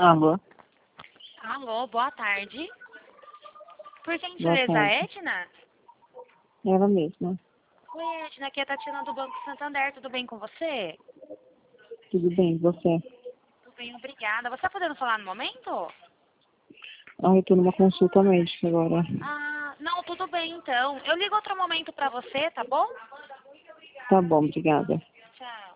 Alô? Alô, boa tarde. Por Boa gentileza, tarde. Edna? Ela mesma. Oi, Edna, aqui é a Tatiana do Banco Santander, tudo bem com você? Tudo bem, você? Tudo bem, obrigada. Você tá podendo falar no momento? Ah, eu tô numa consulta médica agora. Ah, não, tudo bem então. Eu ligo outro momento pra você, tá bom? Tá bom, obrigada. Tchau.